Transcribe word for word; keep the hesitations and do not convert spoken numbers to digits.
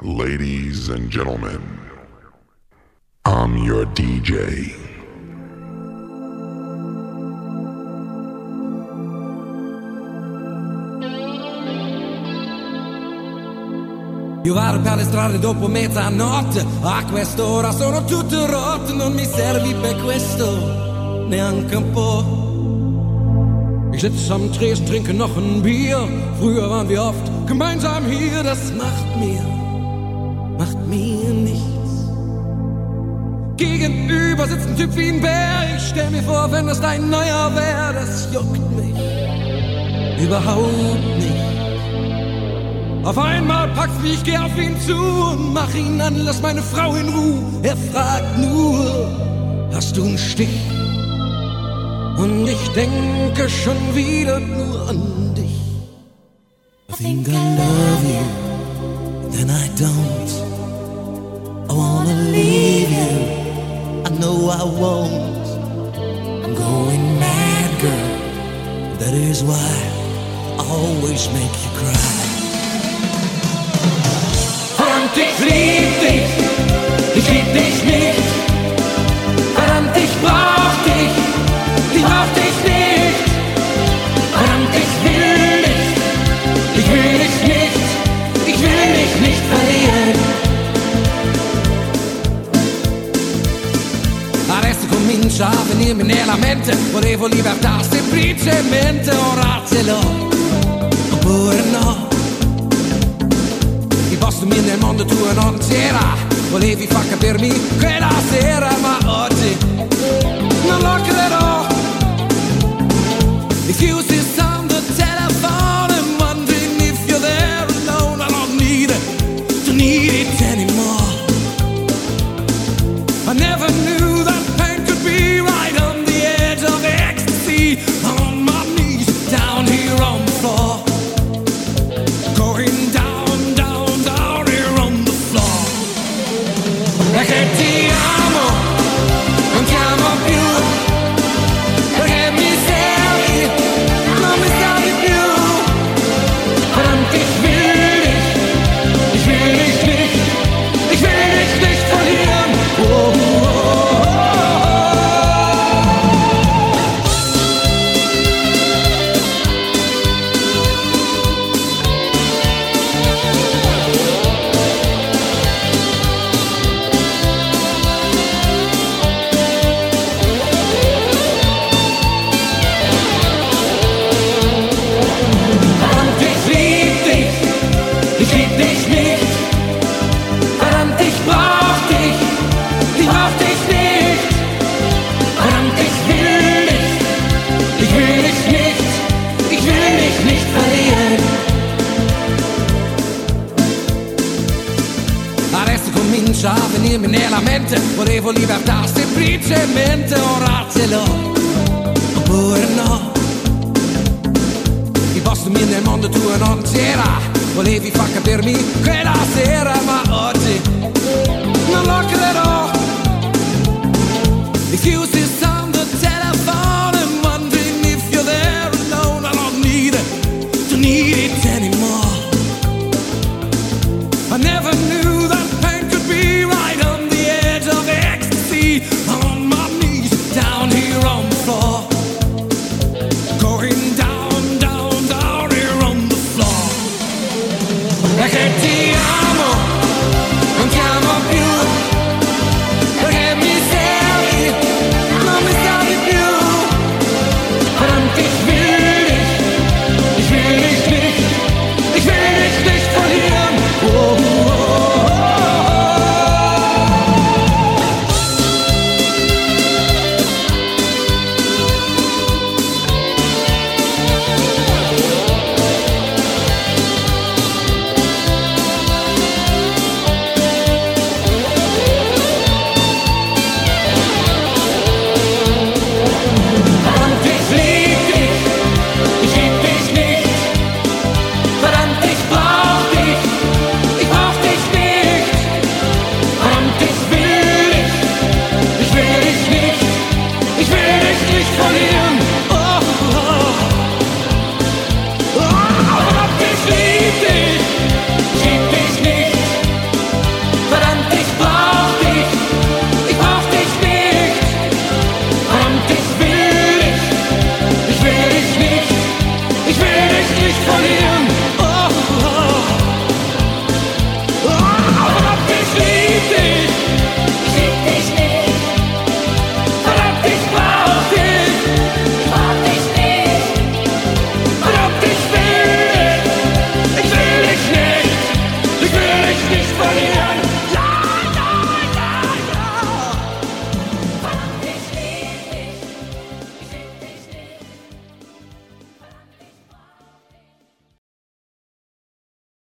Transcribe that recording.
Ladies and gentlemen, I'm your D J. Io vado per le strade dopo mezzanotte, a quest'ora sono tutto rotto, non mi servi per questo, neanche un po'. Ich sitze am Tresen, trinke noch ein Bier, früher waren wir oft gemeinsam hier, das macht mir, macht mir nichts. Gegenüber sitzt ein Typ wie ein Bär, ich stell mir vor, wenn das dein neuer wär, das juckt mich überhaupt nicht. Auf einmal packt's mich, ich geh auf ihn zu und mach ihn an, lass meine Frau in Ruhe. Er fragt nur, hast du einen Stich? Und ich denke schon wieder nur an dich. I think I love you, then I don't. I wanna leave you, I know I won't. I'm going mad, girl, that is why I always make you cry. Verdammt, ich lieb dich, ich lieb dich nicht. Verdammt, ich brauch dich, ich brauch dich nicht. Verdammt, ich will dich, ich will dich nicht, ich will dich nicht verlieren. Adesso comincia a venirmi nella mente, volevo libertà semplicemente, ora ce l'ho, oppure no. Posto mir nel mondo tu non c'era, volevi far capirmi quella sera, ma oggi non lo crederò. If you see on the telephone and wondering if you're there alone, I don't need it, don't need it anymore. I never knew that pain could be right on the edge of ecstasy, on my knees, down here on the floor, going down. Perché ti amo, non ti amo più, perché mi servi, non mi servi più. Verdammt, ich will dich, ich will dich nicht, ich will dich nicht verlieren. Oh, oh, oh, a venirmi nella mente, volevo libertà semplicemente, ora ce l'ho, oppure no. Il posto mio nel mondo tuo non c'era, volevi far capirmi quella sera, ma oggi non lo crederò. If you see on the telephone and wondering if you're there alone, I don't need it, don't need it anymore. I never